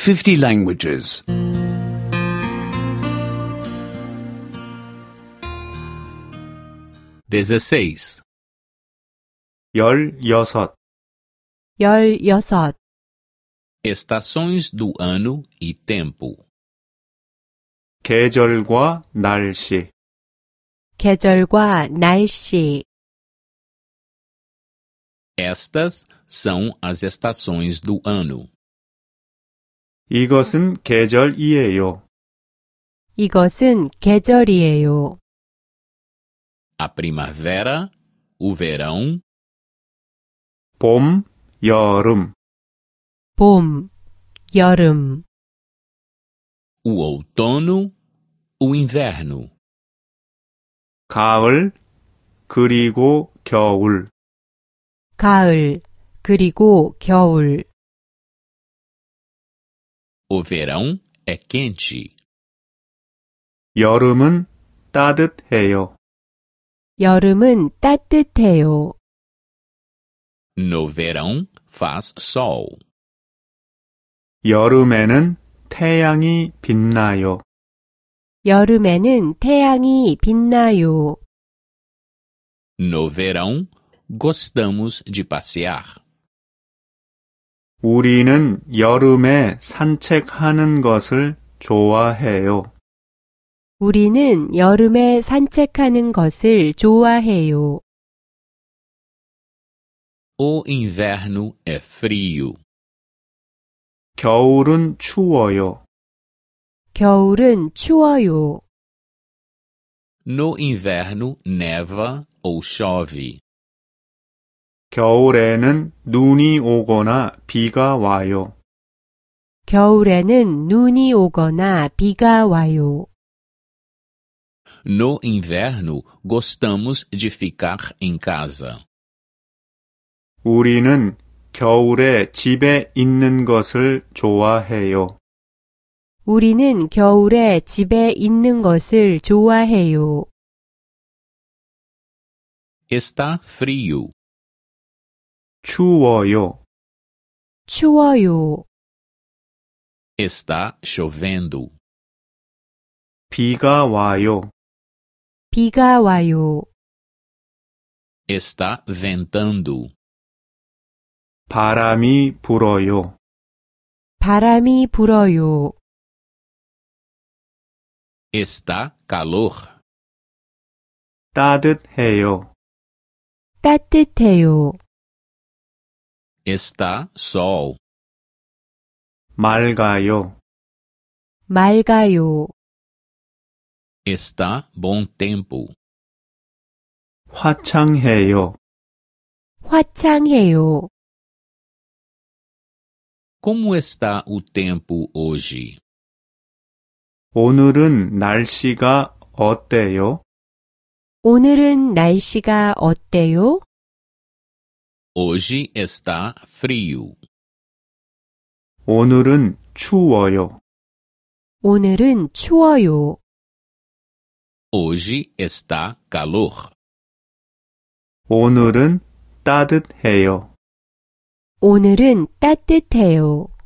50 languages. 16. 16. Estações do ano e tempo. 계절과 날씨. 계절과 날씨. Estas são as estações do ano. 이것은 계절이에요. 이것은 계절이에요. A primavera, o verão, 봄, 여름. 봄, 여름. o outono, o inverno. 가을, 그리고 겨울. 가을, 그리고 겨울. O verão é quente. 여름은 따뜻해요. 여름은 따뜻해요. No verão faz sol. 여름에는 태양이 빛나요. 여름에는 태양이 빛나요. No verão, gostamos de passear. 우리는 여름에 산책하는 것을 좋아해요. 우리는 여름에 산책하는 것을 좋아해요. O inverno é frio. 겨울은 추워요. 겨울은 추워요. No inverno neva ou chove. 겨울에는 눈이 오거나 비가 와요. 겨울에는 눈이 오거나 비가 와요. No inverno, gostamos de ficar em casa. 우리는 겨울에 집에 있는 것을 좋아해요. 우리는 겨울에 집에 있는 것을 좋아해요. Está frio. 추워요. 추워요. Está chovendo. 비가 와요. 비가 와요. Está ventando. 바람이 불어요. 바람이 불어요. Está calor. 따뜻해요. 따뜻해요. Está sol. 맑아요. 맑아요. Está bom tempo. 화창해요. 화창해요. Como está o tempo hoje? 오늘은 날씨가 어때요? 오늘은 날씨가 어때요? Hoje está frio. 오늘은 추워요. 오늘은 추워요. Hoje está calor. 오늘은 따뜻해요. 오늘은 따뜻해요.